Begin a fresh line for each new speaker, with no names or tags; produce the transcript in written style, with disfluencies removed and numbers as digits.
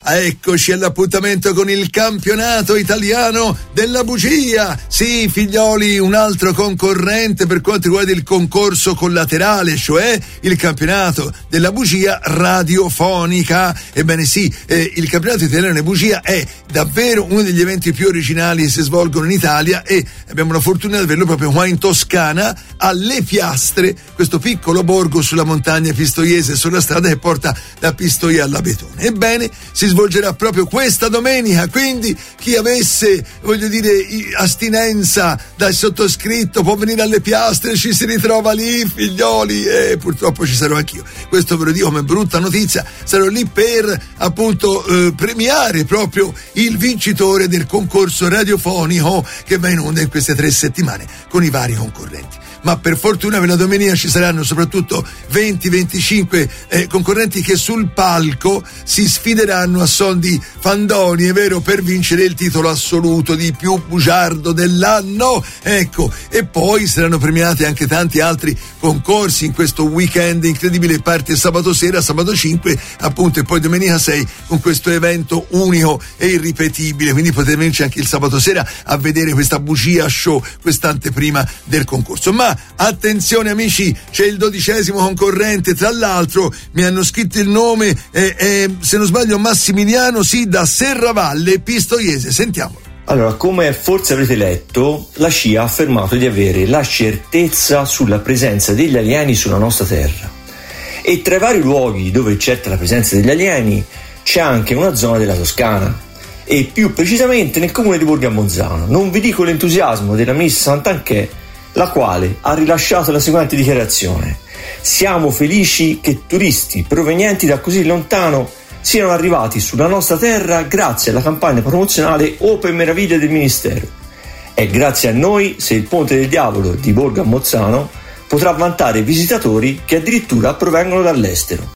Eccoci all'appuntamento con il campionato italiano della bugia. Sì, figlioli, un altro concorrente per quanto riguarda il concorso collaterale, cioè il campionato della bugia radiofonica. Ebbene sì, il campionato italiano della bugia è davvero uno degli eventi più originali che si svolgono in Italia, e abbiamo la fortuna di averlo proprio qua in Toscana, alle Piastre, questo piccolo borgo sulla montagna pistoiese, sulla strada che porta da Pistoia alla Betone. Ebbene, si svolgerà proprio questa domenica, quindi chi avesse, astinenza dal sottoscritto può venire alle Piastre, ci si ritrova lì, figlioli, e purtroppo ci sarò anch'io. Questo ve lo dico come brutta notizia, sarò lì per appunto premiare proprio il vincitore del concorso radiofonico che va in onda in queste 3 settimane con i vari concorrenti. Ma per fortuna per la domenica ci saranno soprattutto 20-25 concorrenti che sul palco si sfideranno a son di fandoni, è vero, per vincere il titolo assoluto di più bugiardo dell'anno. Ecco, e poi saranno premiati anche tanti altri concorsi in questo weekend incredibile. Parte sabato sera, sabato 5 appunto, e poi domenica 6 con questo evento unico e irripetibile, quindi potete venirci anche il sabato sera a vedere questa bugia show, quest'anteprima del concorso. Ma attenzione amici, c'è il 12° concorrente, tra l'altro mi hanno scritto il nome, se non sbaglio Massimiliano, sì, da Serravalle Pistoiese. Sentiamolo.
Allora, come forse avrete letto, la CIA ha affermato di avere la certezza sulla presenza degli alieni sulla nostra terra, e tra i vari luoghi dove c'è certa la presenza degli alieni c'è anche una zona della Toscana, e più precisamente nel comune di Borgo a Mozzano. Non vi dico l'entusiasmo della Miss Sant'Anché, la quale ha rilasciato la seguente dichiarazione: siamo felici che turisti provenienti da così lontano siano arrivati sulla nostra terra grazie alla campagna promozionale Open Meraviglia del Ministero. È grazie a noi se il Ponte del Diavolo di Borgo a Mozzano potrà vantare visitatori che addirittura provengono dall'estero.